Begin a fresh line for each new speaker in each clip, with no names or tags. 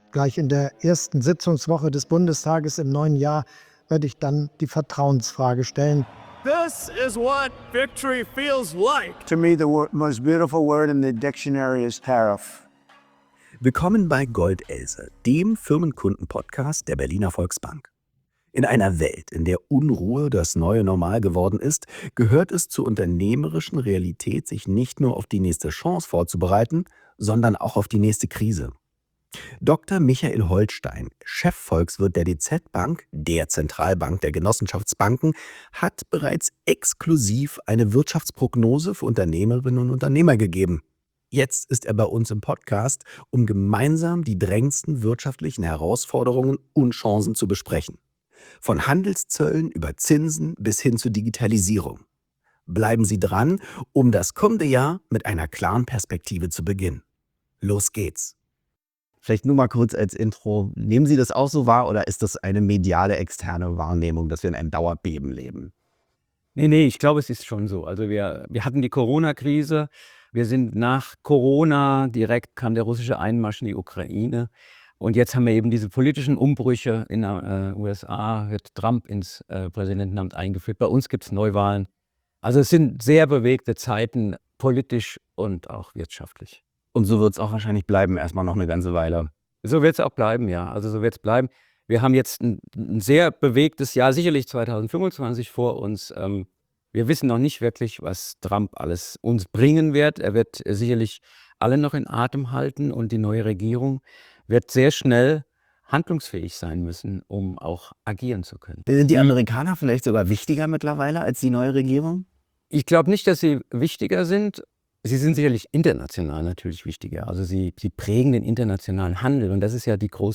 Gleich in der ersten Sitzungswoche des Bundestages im neuen Jahr werde ich dann die Vertrauensfrage stellen.
This is what victory feels like.
To me, the most beautiful word in the dictionary is tariff.
Willkommen bei Goldelse, dem Firmenkunden-Podcast der Berliner Volksbank. In einer Welt, in der Unruhe das neue Normal geworden ist, gehört es zur unternehmerischen Realität, sich nicht nur auf die nächste Chance vorzubereiten, sondern auch auf die nächste Krise. Dr. Michael Holstein, Chefvolkswirt der DZ Bank, der Zentralbank der Genossenschaftsbanken, hat bereits exklusiv eine Wirtschaftsprognose für Unternehmerinnen und Unternehmer gegeben. Jetzt ist er bei uns im Podcast, um gemeinsam die drängendsten wirtschaftlichen Herausforderungen und Chancen zu besprechen. Von Handelszöllen über Zinsen bis hin zur Digitalisierung. Bleiben Sie dran, um das kommende Jahr mit einer klaren Perspektive zu beginnen. Los geht's!
Vielleicht nur mal kurz als Intro. Nehmen Sie das auch so wahr oder ist das eine mediale externe Wahrnehmung, dass wir in einem Dauerbeben leben?
Nee, ich glaube, es ist schon so. Also wir hatten die Corona-Krise. Wir sind nach Corona, direkt kam der russische Einmarsch in die Ukraine. Und jetzt haben wir eben diese politischen Umbrüche in den USA, wird Trump ins Präsidentenamt eingeführt. Bei uns gibt es Neuwahlen. Also es sind sehr bewegte Zeiten, politisch und auch wirtschaftlich.
Und so wird es auch wahrscheinlich bleiben, erstmal noch eine ganze Weile.
So wird es auch bleiben, ja. Also so wird es bleiben. Wir haben jetzt ein sehr bewegtes Jahr, sicherlich 2025 vor uns. Wir wissen noch nicht wirklich, was Trump alles uns bringen wird. Er wird sicherlich alle noch in Atem halten und die neue Regierung wird sehr schnell handlungsfähig sein müssen, um auch agieren zu können.
Sind die Amerikaner vielleicht sogar wichtiger mittlerweile als die neue Regierung?
Ich glaube nicht, dass sie wichtiger sind. Sie sind sicherlich international natürlich wichtiger. Also sie prägen den internationalen Handel. Und das ist ja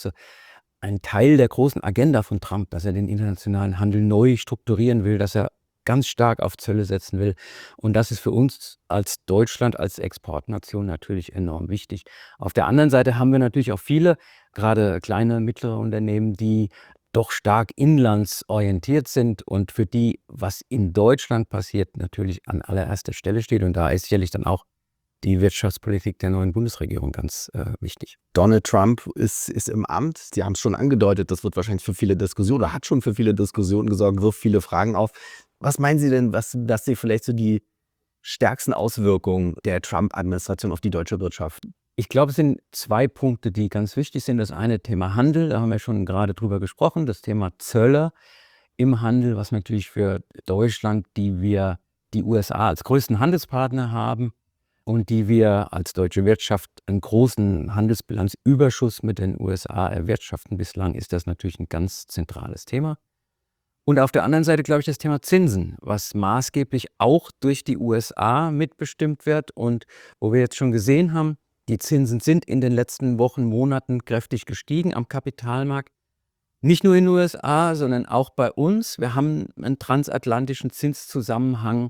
ein Teil der großen Agenda von Trump, dass er den internationalen Handel neu strukturieren will, dass er ganz stark auf Zölle setzen will. Und das ist für uns als Deutschland, als Exportnation natürlich enorm wichtig. Auf der anderen Seite haben wir natürlich auch viele, gerade kleine, mittlere Unternehmen, die doch stark inlandsorientiert sind und für die, was in Deutschland passiert, natürlich an allererster Stelle steht. Und da ist sicherlich dann auch die Wirtschaftspolitik der neuen Bundesregierung ganz wichtig.
Donald Trump ist im Amt. Sie haben es schon angedeutet, das wird wahrscheinlich für viele Diskussionen oder hat schon für viele Diskussionen gesorgt, wirft viele Fragen auf. Was meinen Sie denn, dass Sie vielleicht so die stärksten Auswirkungen der Trump-Administration auf die deutsche Wirtschaft?
Ich glaube, es sind zwei Punkte, die ganz wichtig sind. Das eine Thema Handel, da haben wir schon gerade drüber gesprochen. Das Thema Zölle im Handel, was natürlich für Deutschland, die wir die USA als größten Handelspartner haben und die wir als deutsche Wirtschaft einen großen Handelsbilanzüberschuss mit den USA erwirtschaften bislang, ist das natürlich ein ganz zentrales Thema. Und auf der anderen Seite, glaube ich, das Thema Zinsen, was maßgeblich auch durch die USA mitbestimmt wird und wo wir jetzt schon gesehen haben, die Zinsen sind in den letzten Wochen, Monaten kräftig gestiegen am Kapitalmarkt. Nicht nur in den USA, sondern auch bei uns. Wir haben einen transatlantischen Zinszusammenhang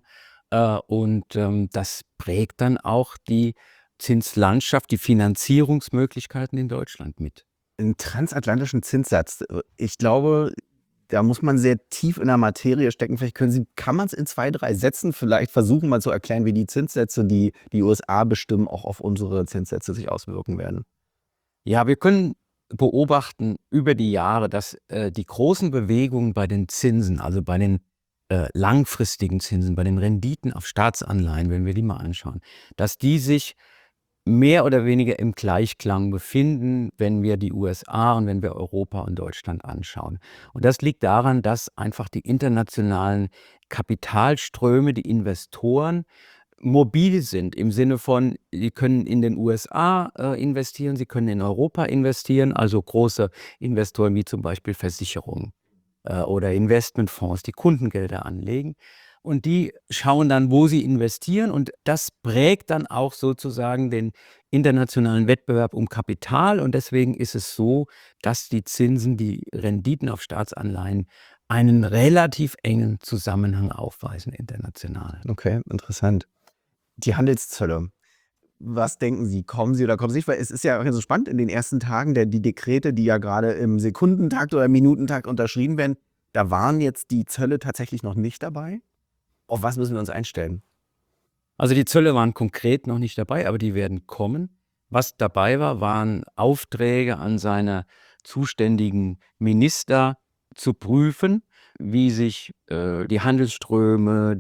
und das prägt dann auch die Zinslandschaft, die Finanzierungsmöglichkeiten in Deutschland mit.
Einen transatlantischen Zinssatz, ich glaube, da muss man sehr tief in der Materie stecken. Vielleicht kann man es in 2, 3 Sätzen vielleicht versuchen, mal zu erklären, wie die Zinssätze, die die USA bestimmen, auch auf unsere Zinssätze sich auswirken werden.
Ja, wir können beobachten über die Jahre, dass die großen Bewegungen bei den Zinsen, also bei den langfristigen Zinsen, bei den Renditen auf Staatsanleihen, wenn wir die mal anschauen, dass die sich mehr oder weniger im Gleichklang befinden, wenn wir die USA und wenn wir Europa und Deutschland anschauen. Und das liegt daran, dass einfach die internationalen Kapitalströme, die Investoren mobil sind, im Sinne von, sie können in den USA investieren, sie können in Europa investieren, also große Investoren wie zum Beispiel Versicherungen oder Investmentfonds, die Kundengelder anlegen. Und die schauen dann, wo sie investieren. Und das prägt dann auch sozusagen den internationalen Wettbewerb um Kapital. Und deswegen ist es so, dass die Zinsen, die Renditen auf Staatsanleihen einen relativ engen Zusammenhang aufweisen international.
Okay, interessant. Die Handelszölle. Was denken Sie? Kommen sie oder kommen sie nicht? Weil es ist ja so spannend in den ersten Tagen, die Dekrete, die ja gerade im Sekundentakt oder Minutentakt unterschrieben werden, da waren jetzt die Zölle tatsächlich noch nicht dabei. Auf was müssen wir uns einstellen?
Also die Zölle waren konkret noch nicht dabei, aber die werden kommen. Was dabei war, waren Aufträge an seine zuständigen Minister zu prüfen, wie sich die Handelsströme,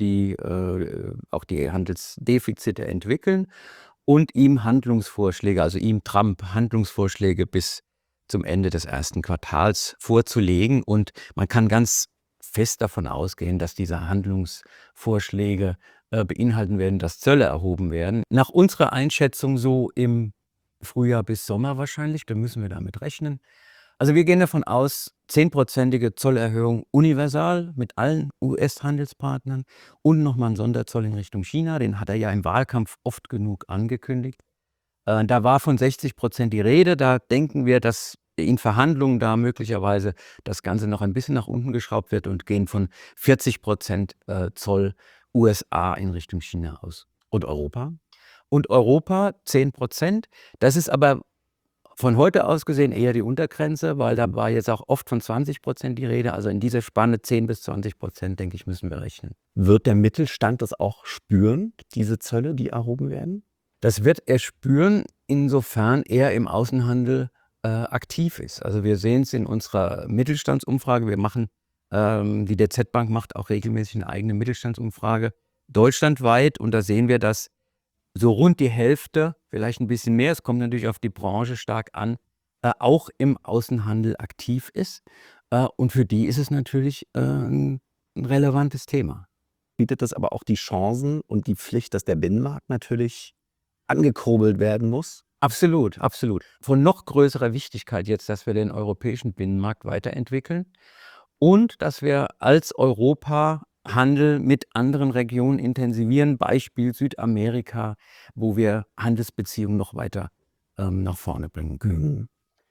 auch die Handelsdefizite entwickeln und ihm Handlungsvorschläge, also ihm Trump Handlungsvorschläge bis zum Ende des ersten Quartals vorzulegen. Und man kann ganz fest davon ausgehen, dass diese Handlungsvorschläge beinhalten werden, dass Zölle erhoben werden. Nach unserer Einschätzung so im Frühjahr bis Sommer wahrscheinlich, da müssen wir damit rechnen. Also wir gehen davon aus, 10%ige Zollerhöhung universal mit allen US-Handelspartnern und nochmal einen Sonderzoll in Richtung China. Den hat er ja im Wahlkampf oft genug angekündigt. Da war von 60% die Rede. Da denken wir, dass in Verhandlungen da möglicherweise das Ganze noch ein bisschen nach unten geschraubt wird und gehen von 40% Zoll USA in Richtung China aus.
Und Europa?
Und Europa 10%. Das ist aber von heute aus gesehen eher die Untergrenze, weil da war jetzt auch oft von 20% die Rede. Also in dieser Spanne 10 bis 20%, denke ich, müssen wir rechnen.
Wird der Mittelstand das auch spüren, diese Zölle, die erhoben werden?
Das wird er spüren, insofern er im Außenhandel aktiv ist. Also wir sehen es in unserer Mittelstandsumfrage. Wir machen, die DZ Bank macht auch regelmäßig eine eigene Mittelstandsumfrage deutschlandweit. Und da sehen wir, dass so rund die Hälfte, vielleicht ein bisschen mehr, es kommt natürlich auf die Branche stark an, auch im Außenhandel aktiv ist. Und für die ist es natürlich ein relevantes Thema.
Bietet das aber auch die Chancen und die Pflicht, dass der Binnenmarkt natürlich angekurbelt werden muss?
Absolut, absolut. Von noch größerer Wichtigkeit jetzt, dass wir den europäischen Binnenmarkt weiterentwickeln und dass wir als Europa Handel mit anderen Regionen intensivieren, Beispiel Südamerika, wo wir Handelsbeziehungen noch weiter nach vorne bringen können.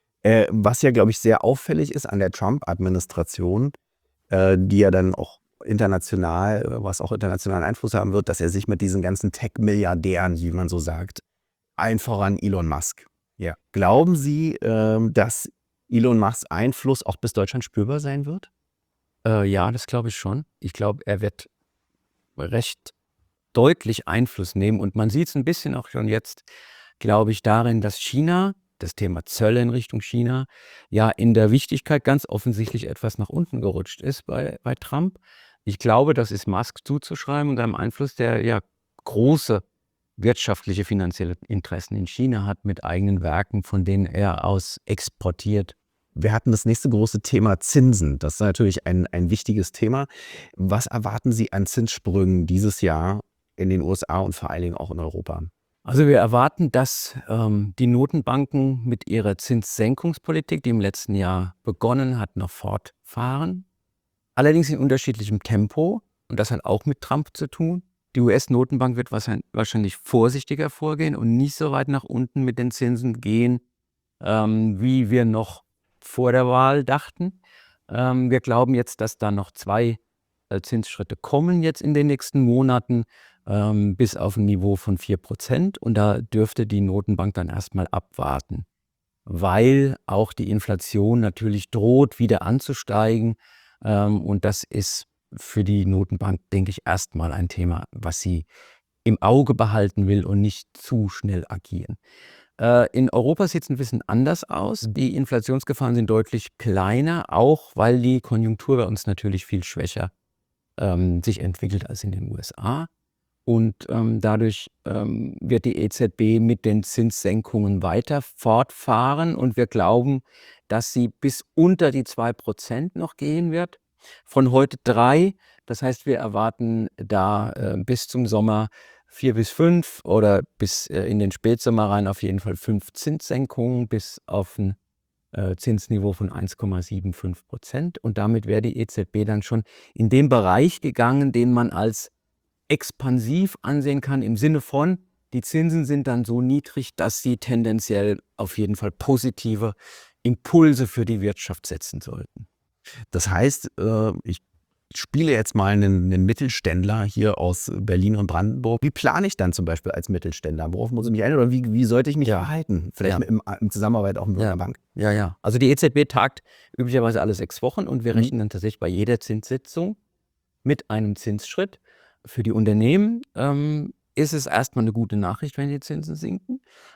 Was ja, glaube ich, sehr auffällig ist an der Trump-Administration, die ja dann auch international, was auch internationalen Einfluss haben wird, dass er sich mit diesen ganzen Tech-Milliardären, wie man so sagt, allen voran Elon Musk. Ja. Glauben Sie, dass Elon Musks Einfluss auch bis Deutschland spürbar sein wird?
Ja, das glaube ich schon. Ich glaube, er wird recht deutlich Einfluss nehmen. Und man sieht es ein bisschen auch schon jetzt, glaube ich, darin, dass China, das Thema Zölle in Richtung China, ja in der Wichtigkeit ganz offensichtlich etwas nach unten gerutscht ist bei Trump. Ich glaube, das ist Musk zuzuschreiben und seinem Einfluss, der ja große wirtschaftliche, finanzielle Interessen in China hat mit eigenen Werken, von denen er aus exportiert.
Wir hatten das nächste große Thema Zinsen. Das ist natürlich ein wichtiges Thema. Was erwarten Sie an Zinssprüngen dieses Jahr in den USA und vor allen Dingen auch in Europa?
Also wir erwarten, dass die Notenbanken mit ihrer Zinssenkungspolitik, die im letzten Jahr begonnen hat, noch fortfahren. Allerdings in unterschiedlichem Tempo. Und das hat auch mit Trump zu tun. Die US-Notenbank wird wahrscheinlich vorsichtiger vorgehen und nicht so weit nach unten mit den Zinsen gehen, wie wir noch vor der Wahl dachten. Wir glauben jetzt, dass da noch 2 Zinsschritte kommen jetzt in den nächsten Monaten bis auf ein Niveau von 4%. Und da dürfte die Notenbank dann erstmal abwarten, weil auch die Inflation natürlich droht, wieder anzusteigen. Und das ist für die Notenbank, denke ich, erstmal ein Thema, was sie im Auge behalten will und nicht zu schnell agieren. In Europa sieht es ein bisschen anders aus. Die Inflationsgefahren sind deutlich kleiner, auch weil die Konjunktur bei uns natürlich viel schwächer sich entwickelt als in den USA. Und dadurch wird die EZB mit den Zinssenkungen weiter fortfahren. Und wir glauben, dass sie bis unter die 2% noch gehen wird. Von heute 3. Das heißt, wir erwarten da bis zum Sommer 4 bis 5 oder bis in den Spätsommer rein auf jeden Fall 5 Zinssenkungen bis auf ein Zinsniveau von 1,75%. Und damit wäre die EZB dann schon in dem Bereich gegangen, den man als expansiv ansehen kann, im Sinne von, die Zinsen sind dann so niedrig, dass sie tendenziell auf jeden Fall positive Impulse für die Wirtschaft setzen sollten.
Das heißt, ich spiele jetzt mal einen Mittelständler hier aus Berlin und Brandenburg. Wie plane ich dann zum Beispiel als Mittelständler? Worauf muss ich mich ein oder wie sollte ich mich verhalten? Vielleicht im Zusammenarbeit auch mit einer Bank.
Ja. Also die EZB tagt üblicherweise alle 6 Wochen und wir rechnen dann tatsächlich bei jeder Zinssitzung mit einem Zinsschritt. Für die Unternehmen ist es erstmal eine gute Nachricht, wenn die Zinsen sinken.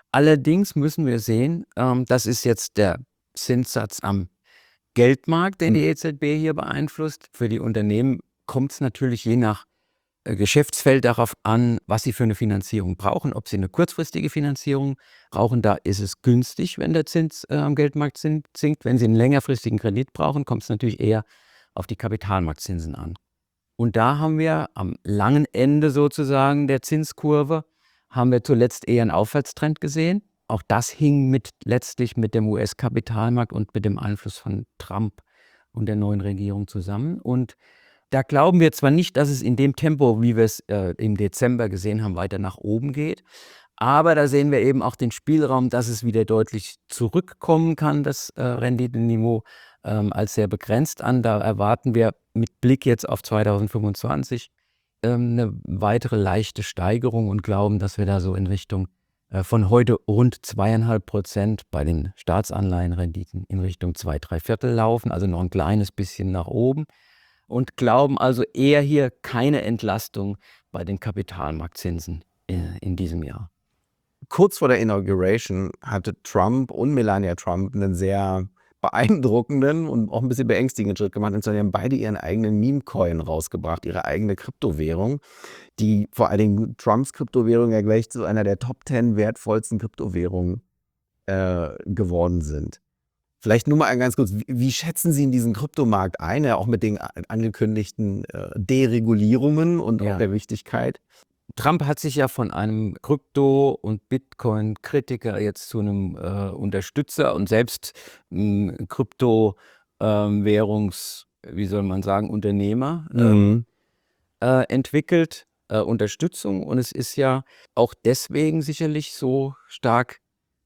Allerdings müssen wir sehen, das ist jetzt der Zinssatz am Geldmarkt, den die EZB hier beeinflusst. Für die Unternehmen kommt es natürlich je nach Geschäftsfeld darauf an, was sie für eine Finanzierung brauchen, ob sie eine kurzfristige Finanzierung brauchen. Da ist es günstig, wenn der Zins am Geldmarkt sinkt. Wenn sie einen längerfristigen Kredit brauchen, kommt es natürlich eher auf die Kapitalmarktzinsen an. Und da haben wir am langen Ende sozusagen der Zinskurve, haben wir zuletzt eher einen Aufwärtstrend gesehen. Auch das hing letztlich mit dem US-Kapitalmarkt und mit dem Einfluss von Trump und der neuen Regierung zusammen. Und da glauben wir zwar nicht, dass es in dem Tempo, wie wir es im Dezember gesehen haben, weiter nach oben geht, aber da sehen wir eben auch den Spielraum, dass es wieder deutlich zurückkommen kann, das Renditeniveau, als sehr begrenzt an. Da erwarten wir mit Blick jetzt auf 2025 eine weitere leichte Steigerung und glauben, dass wir da so in Richtung von heute rund 2,5% bei den Staatsanleihenrenditen in Richtung 2,75 laufen, also noch ein kleines bisschen nach oben. Und glauben also eher hier keine Entlastung bei den Kapitalmarktzinsen in diesem Jahr.
Kurz vor der Inauguration hatte Trump und Melania Trump einen sehr beeindruckenden und auch ein bisschen beängstigenden Schritt gemacht. Und zwar, die haben beide ihren eigenen Meme-Coin rausgebracht, ihre eigene Kryptowährung, die vor allen Dingen Trumps Kryptowährung ja gleich zu einer der Top 10 wertvollsten Kryptowährungen geworden sind. Vielleicht nur mal ganz kurz, wie schätzen Sie in diesen Kryptomarkt ein, ja, auch mit den angekündigten Deregulierungen und auch der Wichtigkeit?
Trump hat sich ja von einem Krypto- und Bitcoin-Kritiker jetzt zu einem Unterstützer und selbst wie soll man sagen, Unternehmer entwickelt, Unterstützung. Und es ist ja auch deswegen sicherlich so stark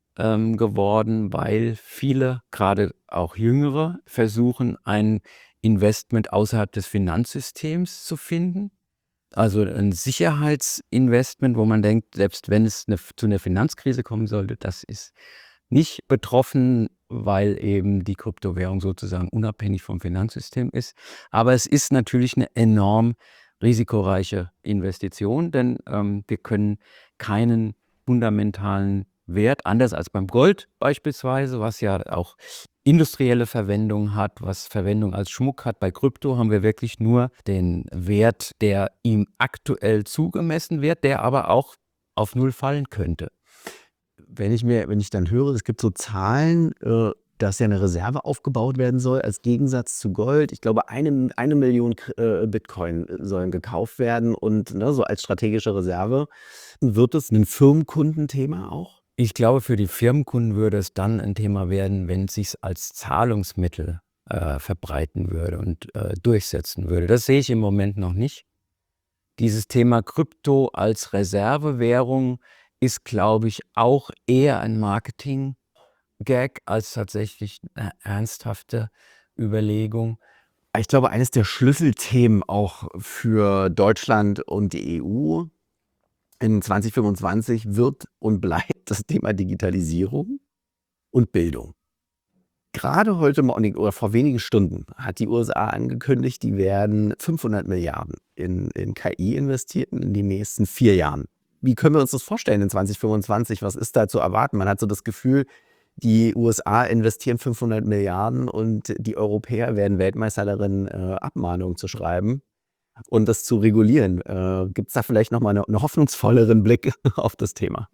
geworden, weil viele, gerade auch Jüngere, versuchen, ein Investment außerhalb des Finanzsystems zu finden. Also ein Sicherheitsinvestment, wo man denkt, selbst wenn es zu einer Finanzkrise kommen sollte, das ist nicht betroffen, weil eben die Kryptowährung sozusagen unabhängig vom Finanzsystem ist. Aber es ist natürlich eine enorm risikoreiche Investition, denn wir können keinen fundamentalen Wert, anders als beim Gold beispielsweise, was ja auch industrielle Verwendung hat, was Verwendung als Schmuck hat. Bei Krypto haben wir wirklich nur den Wert, der ihm aktuell zugemessen wird, der aber auch auf Null fallen könnte.
Wenn ich dann höre, es gibt so Zahlen, dass ja eine Reserve aufgebaut werden soll als Gegensatz zu Gold. Ich glaube, eine Million Bitcoin sollen gekauft werden und so als strategische Reserve. Wird es ein Firmenkundenthema auch?
Ich glaube, für die Firmenkunden würde es dann ein Thema werden, wenn es sich als Zahlungsmittel verbreiten würde und durchsetzen würde. Das sehe ich im Moment noch nicht. Dieses Thema Krypto als Reservewährung ist, glaube ich, auch eher ein Marketing-Gag als tatsächlich eine ernsthafte Überlegung.
Ich glaube, eines der Schlüsselthemen auch für Deutschland und die EU in 2025 wird und bleibt das Thema Digitalisierung und Bildung. Gerade heute Morgen oder vor wenigen Stunden hat die USA angekündigt, die werden 500 Milliarden in KI investieren in die nächsten 4 Jahren. Wie können wir uns das vorstellen in 2025? Was ist da zu erwarten? Man hat so das Gefühl, die USA investieren 500 Milliarden und die Europäer werden Weltmeister darin, Abmahnungen zu schreiben und das zu regulieren. Gibt es da vielleicht nochmal einen hoffnungsvolleren Blick auf das Thema?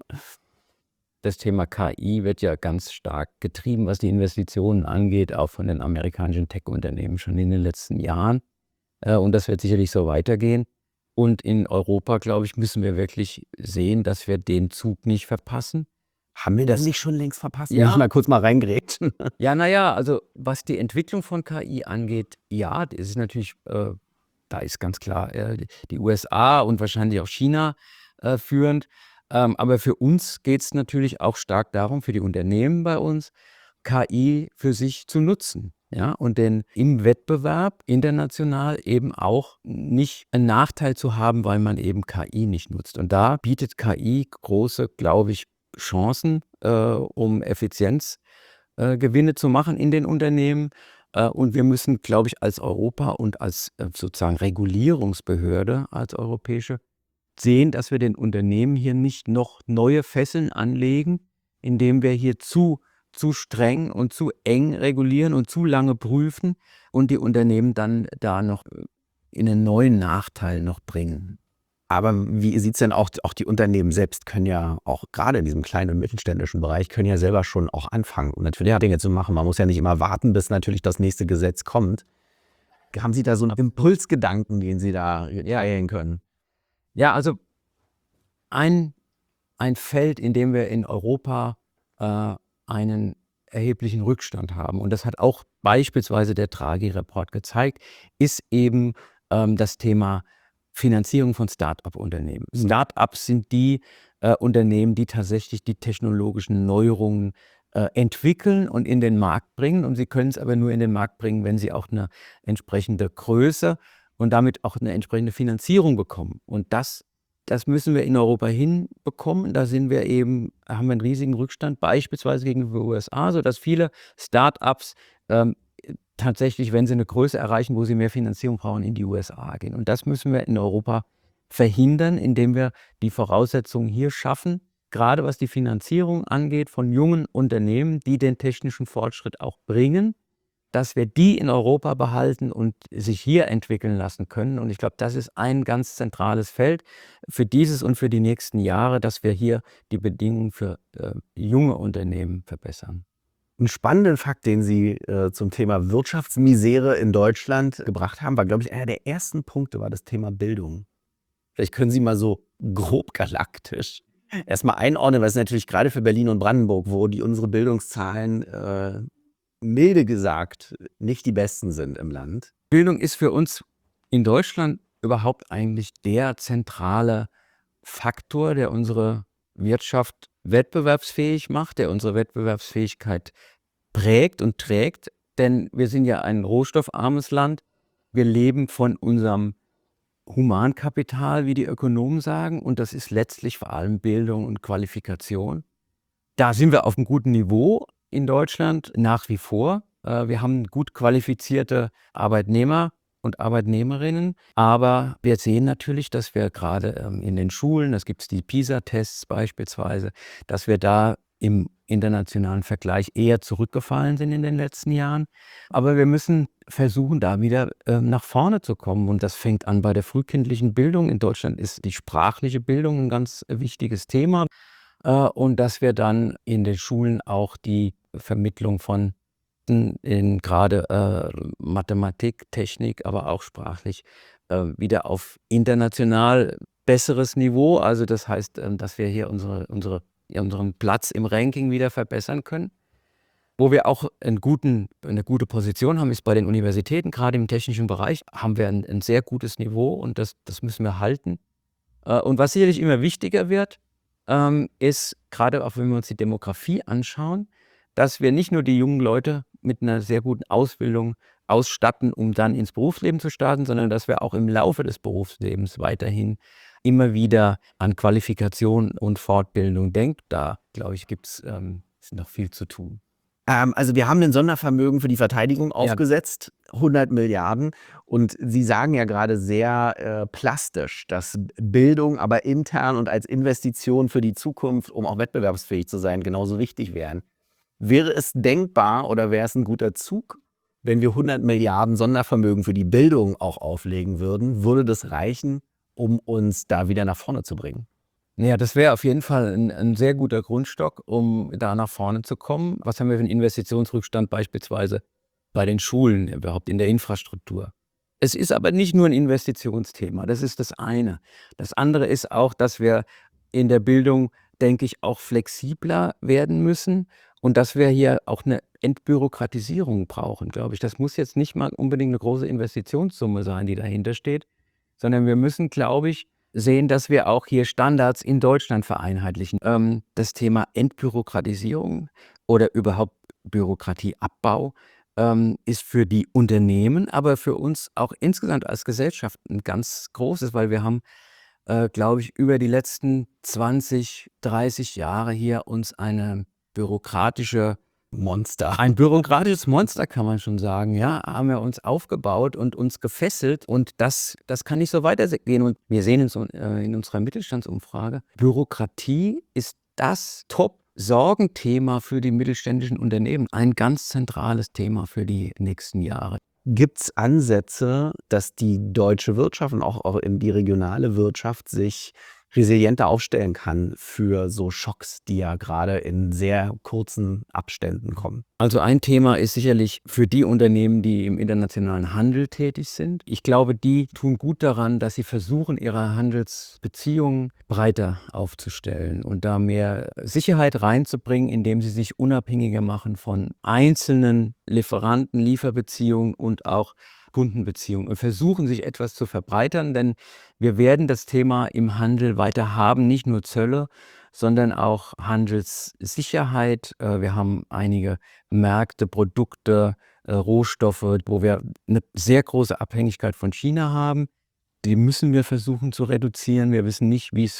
Das Thema KI wird ja ganz stark getrieben, was die Investitionen angeht, auch von den amerikanischen Tech-Unternehmen schon in den letzten Jahren. Und das wird sicherlich so weitergehen. Und in Europa, glaube ich, müssen wir wirklich sehen, dass wir den Zug nicht verpassen.
Haben wir das nicht schon längst verpasst?
Ja.
Muss ich mal kurz mal reingrätschen.
Ja, naja, also was die Entwicklung von KI angeht, ja, das ist natürlich, da ist ganz klar die USA und wahrscheinlich auch China führend. Aber für uns geht es natürlich auch stark darum, für die Unternehmen bei uns, KI für sich zu nutzen. Ja, und denn im Wettbewerb international eben auch nicht einen Nachteil zu haben, weil man eben KI nicht nutzt. Und da bietet KI große, glaube ich, Chancen, um Effizienzgewinne zu machen in den Unternehmen. Und wir müssen, glaube ich, als Europa und als sozusagen Regulierungsbehörde, als europäische, sehen, dass wir den Unternehmen hier nicht noch neue Fesseln anlegen, indem wir hier zu streng und zu eng regulieren und zu lange prüfen und die Unternehmen dann da noch in einen neuen Nachteil noch bringen.
Aber wie sieht es denn auch die Unternehmen selbst können ja auch gerade in diesem kleinen und mittelständischen Bereich können ja selber schon auch anfangen, um natürlich Dinge zu machen. Man muss ja nicht immer warten, bis natürlich das nächste Gesetz kommt. Haben Sie da so einen Impulsgedanken, den Sie da teilen können?
Ja, also ein Feld, in dem wir in Europa einen erheblichen Rückstand haben, und das hat auch beispielsweise der Draghi-Report gezeigt, ist eben das Thema Finanzierung von Start-up-Unternehmen. Start-ups sind die Unternehmen, die tatsächlich die technologischen Neuerungen entwickeln und in den Markt bringen. Und sie können es aber nur in den Markt bringen, wenn sie auch eine entsprechende Größe und damit auch eine entsprechende Finanzierung bekommen. Und das müssen wir in Europa hinbekommen. Da haben wir einen riesigen Rückstand, beispielsweise gegenüber den USA, sodass viele Start-ups tatsächlich, wenn sie eine Größe erreichen, wo sie mehr Finanzierung brauchen, in die USA gehen. Und das müssen wir in Europa verhindern, indem wir die Voraussetzungen hier schaffen, gerade was die Finanzierung angeht von jungen Unternehmen, die den technischen Fortschritt auch bringen, dass wir die in Europa behalten und sich hier entwickeln lassen können. Und ich glaube, das ist ein ganz zentrales Feld für dieses und für die nächsten Jahre, dass wir hier die Bedingungen für junge Unternehmen verbessern.
Einen spannenden Fakt, den Sie zum Thema Wirtschaftsmisere in Deutschland gebracht haben, war, glaube ich, einer der ersten Punkte war das Thema Bildung. Vielleicht können Sie mal so grob galaktisch erstmal einordnen, weil es natürlich gerade für Berlin und Brandenburg, wo unsere Bildungszahlen milde gesagt nicht die besten sind im Land.
Bildung ist für uns in Deutschland überhaupt eigentlich der zentrale Faktor, der unsere Wirtschaft wettbewerbsfähig macht, der unsere Wettbewerbsfähigkeit prägt und trägt. Denn wir sind ja ein rohstoffarmes Land. Wir leben von unserem Humankapital, wie die Ökonomen sagen. Und das ist letztlich vor allem Bildung und Qualifikation. Da sind wir auf einem guten Niveau in Deutschland nach wie vor. Wir haben gut qualifizierte Arbeitnehmer und Arbeitnehmerinnen, aber wir sehen natürlich, dass wir gerade in den Schulen, das gibt es die PISA-Tests beispielsweise, dass wir da im internationalen Vergleich eher zurückgefallen sind in den letzten Jahren. Aber wir müssen versuchen, da wieder nach vorne zu kommen. Und das fängt an bei der frühkindlichen Bildung. In Deutschland ist die sprachliche Bildung ein ganz wichtiges Thema. Und dass wir dann in den Schulen auch die Vermittlung von in gerade Mathematik, Technik, aber auch sprachlich wieder auf international besseres Niveau. Also das heißt, dass wir hier unseren Platz im Ranking wieder verbessern können. Wo wir auch eine gute Position haben, ist bei den Universitäten. Gerade im technischen Bereich haben wir ein sehr gutes Niveau und das müssen wir halten. Und was sicherlich immer wichtiger wird, ist, gerade auch wenn wir uns die Demografie anschauen, dass wir nicht nur die jungen Leute mit einer sehr guten Ausbildung ausstatten, um dann ins Berufsleben zu starten, sondern dass wir auch im Laufe des Berufslebens weiterhin immer wieder an Qualifikation und Fortbildung denken. Da, glaube ich, ist noch viel zu tun.
Also wir haben ein Sondervermögen für die Verteidigung aufgesetzt, 100 Milliarden. Und Sie sagen ja gerade sehr plastisch, dass Bildung aber intern und als Investition für die Zukunft, um auch wettbewerbsfähig zu sein, genauso wichtig wären. Wäre es denkbar oder wäre es ein guter Zug, wenn wir 100 Milliarden Sondervermögen für die Bildung auch auflegen würden? Würde das reichen, um uns da wieder nach vorne zu bringen?
Ja, das wäre auf jeden Fall ein sehr guter Grundstock, um da nach vorne zu kommen. Was haben wir für einen Investitionsrückstand beispielsweise bei den Schulen, überhaupt in der Infrastruktur? Es ist aber nicht nur ein Investitionsthema, das ist das eine. Das andere ist auch, dass wir in der Bildung, denke ich, auch flexibler werden müssen und dass wir hier auch eine Entbürokratisierung brauchen, glaube ich. Das muss jetzt nicht mal unbedingt eine große Investitionssumme sein, die dahinter steht, sondern wir müssen, glaube ich, sehen, dass wir auch hier Standards in Deutschland vereinheitlichen. Das Thema Entbürokratisierung oder überhaupt Bürokratieabbau ist für die Unternehmen, aber für uns auch insgesamt als Gesellschaft ein ganz großes, weil wir haben, glaube ich, über die letzten 20, 30 Jahre hier uns ein bürokratisches Monster, kann man schon sagen, ja, haben wir uns aufgebaut und uns gefesselt und das kann nicht so weitergehen. Und wir sehen in unserer Mittelstandsumfrage, Bürokratie ist das Sorgenthema für die mittelständischen Unternehmen, ein ganz zentrales Thema für die nächsten Jahre.
Gibt es Ansätze, dass die deutsche Wirtschaft und auch in die regionale Wirtschaft sich resilienter aufstellen kann für so Schocks, die ja gerade in sehr kurzen Abständen kommen?
Also ein Thema ist sicherlich für die Unternehmen, die im internationalen Handel tätig sind. Ich glaube, die tun gut daran, dass sie versuchen, ihre Handelsbeziehungen breiter aufzustellen und da mehr Sicherheit reinzubringen, indem sie sich unabhängiger machen von einzelnen Lieferanten, Lieferbeziehungen und auch Kundenbeziehungen und versuchen, sich etwas zu verbreitern, denn wir werden das Thema im Handel weiter haben, nicht nur Zölle, sondern auch Handelssicherheit. Wir haben einige Märkte, Produkte, Rohstoffe, wo wir eine sehr große Abhängigkeit von China haben. Die müssen wir versuchen zu reduzieren. Wir wissen nicht, wie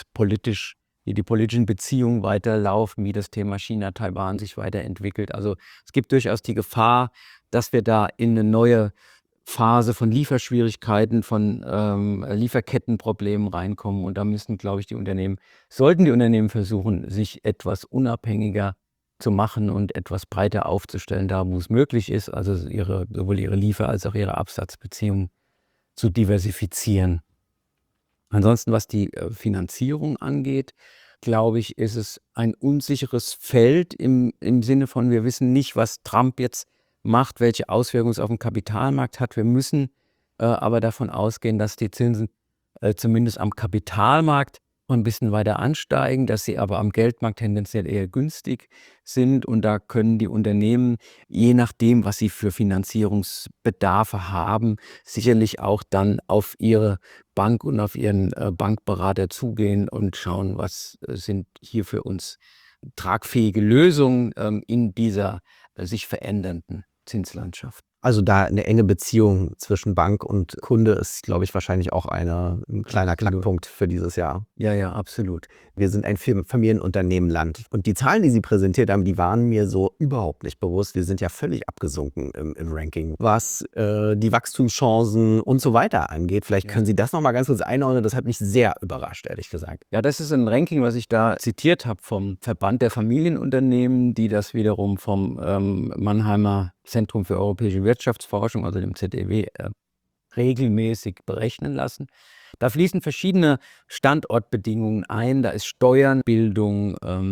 die politischen Beziehungen weiterlaufen, wie das Thema China-Taiwan sich weiterentwickelt. Also es gibt durchaus die Gefahr, dass wir da in eine neue Phase von Lieferschwierigkeiten, von Lieferkettenproblemen reinkommen. Und da müssen, glaube ich, sollten die Unternehmen versuchen, sich etwas unabhängiger zu machen und etwas breiter aufzustellen, da wo es möglich ist, also sowohl ihre Liefer- als auch ihre Absatzbeziehungen zu diversifizieren. Ansonsten, was die Finanzierung angeht, glaube ich, ist es ein unsicheres Feld im Sinne von, wir wissen nicht, was Trump jetzt macht, welche Auswirkungen es auf den Kapitalmarkt hat. Wir müssen aber davon ausgehen, dass die Zinsen zumindest am Kapitalmarkt ein bisschen weiter ansteigen, dass sie aber am Geldmarkt tendenziell eher günstig sind. Und da können die Unternehmen, je nachdem, was sie für Finanzierungsbedarfe haben, sicherlich auch dann auf ihre Bank und auf ihren Bankberater zugehen und schauen, was sind hier für uns tragfähige Lösungen in dieser sich verändernden Zinslandschaft.
Also da eine enge Beziehung zwischen Bank und Kunde ist, glaube ich, wahrscheinlich auch ein kleiner Knackpunkt für dieses Jahr.
Ja, absolut.
Wir sind ein Familienunternehmenland. Und die Zahlen, die Sie präsentiert haben, die waren mir so überhaupt nicht bewusst. Wir sind ja völlig abgesunken im Ranking, was die Wachstumschancen und so weiter angeht. Vielleicht können Sie das nochmal ganz kurz einordnen. Das hat mich sehr überrascht, ehrlich gesagt.
Ja, das ist ein Ranking, was ich da zitiert habe vom Verband der Familienunternehmen, die das wiederum vom Mannheimer Zentrum für europäische Wirtschaftsforschung, also dem ZEW, regelmäßig berechnen lassen. Da fließen verschiedene Standortbedingungen ein. Da ist Steuern, Bildung,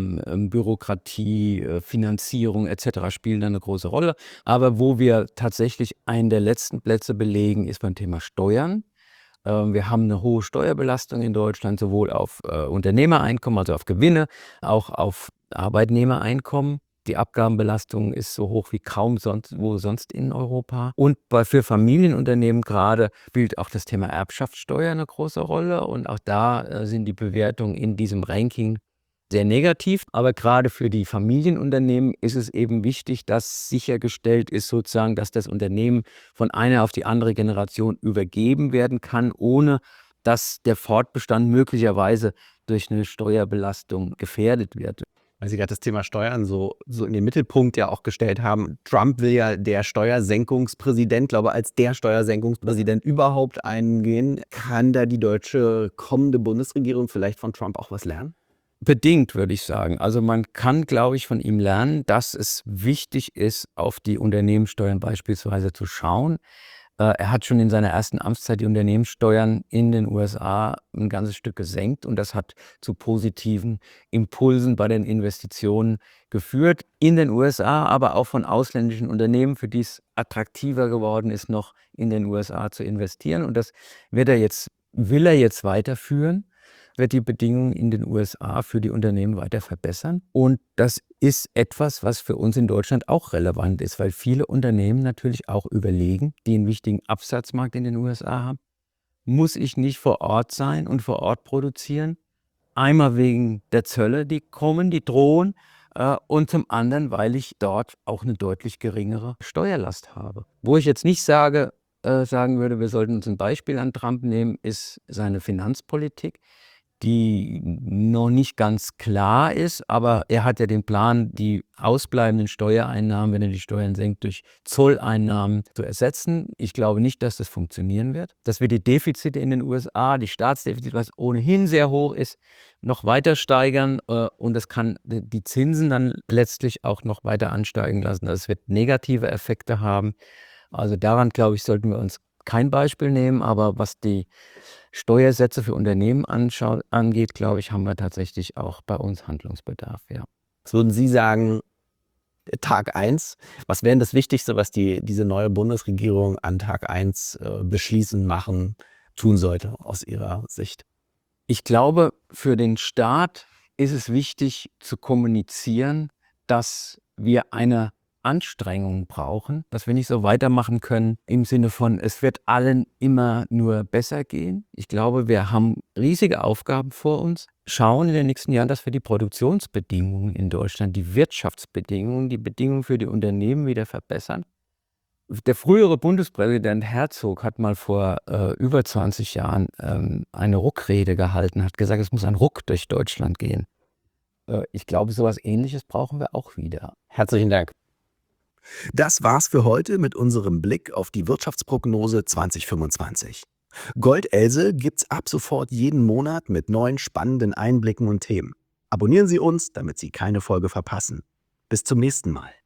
Bürokratie, Finanzierung etc. spielen da eine große Rolle. Aber wo wir tatsächlich einen der letzten Plätze belegen, ist beim Thema Steuern. Wir haben eine hohe Steuerbelastung in Deutschland, sowohl auf Unternehmereinkommen, also auf Gewinne, auch auf Arbeitnehmereinkommen. Die Abgabenbelastung ist so hoch wie kaum wo sonst in Europa. Und für Familienunternehmen gerade spielt auch das Thema Erbschaftssteuer eine große Rolle. Und auch da sind die Bewertungen in diesem Ranking sehr negativ. Aber gerade für die Familienunternehmen ist es eben wichtig, dass sichergestellt ist sozusagen, dass das Unternehmen von einer auf die andere Generation übergeben werden kann, ohne dass der Fortbestand möglicherweise durch eine Steuerbelastung gefährdet wird.
Weil Sie gerade das Thema Steuern so in den Mittelpunkt ja auch gestellt haben. Trump will ja der Steuersenkungspräsident, glaube als der Steuersenkungspräsident überhaupt eingehen. Kann da die deutsche kommende Bundesregierung vielleicht von Trump auch was lernen?
Bedingt, würde ich sagen. Also man kann, glaube ich, von ihm lernen, dass es wichtig ist, auf die Unternehmenssteuern beispielsweise zu schauen. Er hat schon in seiner ersten Amtszeit die Unternehmenssteuern in den USA ein ganzes Stück gesenkt und das hat zu positiven Impulsen bei den Investitionen geführt. In den USA, aber auch von ausländischen Unternehmen, für die es attraktiver geworden ist, noch in den USA zu investieren. Und das will er jetzt weiterführen, wird die Bedingungen in den USA für die Unternehmen weiter verbessern. Und das ist etwas, was für uns in Deutschland auch relevant ist, weil viele Unternehmen natürlich auch überlegen, die einen wichtigen Absatzmarkt in den USA haben. Muss ich nicht vor Ort sein und vor Ort produzieren? Einmal wegen der Zölle, die kommen, die drohen, und zum anderen, weil ich dort auch eine deutlich geringere Steuerlast habe. Wo ich jetzt nicht sagen würde, wir sollten uns ein Beispiel an Trump nehmen, ist seine Finanzpolitik. die noch nicht ganz klar ist, aber er hat ja den Plan, die ausbleibenden Steuereinnahmen, wenn er die Steuern senkt, durch Zolleinnahmen zu ersetzen. Ich glaube nicht, dass das funktionieren wird. Dass wir die Defizite in den USA, die Staatsdefizite, was ohnehin sehr hoch ist, noch weiter steigern und das kann die Zinsen dann letztlich auch noch weiter ansteigen lassen. Also es wird negative Effekte haben. Also daran, glaube ich, sollten wir uns kein Beispiel nehmen, aber was die Steuersätze für Unternehmen angeht, glaube ich, haben wir tatsächlich auch bei uns Handlungsbedarf, ja.
Würden Sie sagen, Tag 1, was wäre denn das Wichtigste, was diese neue Bundesregierung an Tag 1 beschließen, machen, tun sollte aus Ihrer Sicht?
Ich glaube, für den Staat ist es wichtig zu kommunizieren, dass wir eine Anstrengung brauchen, dass wir nicht so weitermachen können im Sinne von, es wird allen immer nur besser gehen. Ich glaube, wir haben riesige Aufgaben vor uns. Schauen in den nächsten Jahren, dass wir die Produktionsbedingungen in Deutschland, die Wirtschaftsbedingungen, die Bedingungen für die Unternehmen wieder verbessern. Der frühere Bundespräsident Herzog hat mal vor über 20 Jahren eine Ruckrede gehalten, hat gesagt, es muss ein Ruck durch Deutschland gehen. Ich glaube, sowas Ähnliches brauchen wir auch wieder.
Herzlichen Dank.
Das war's für heute mit unserem Blick auf die Wirtschaftsprognose 2025. Goldelse gibt's ab sofort jeden Monat mit neuen spannenden Einblicken und Themen. Abonnieren Sie uns, damit Sie keine Folge verpassen. Bis zum nächsten Mal.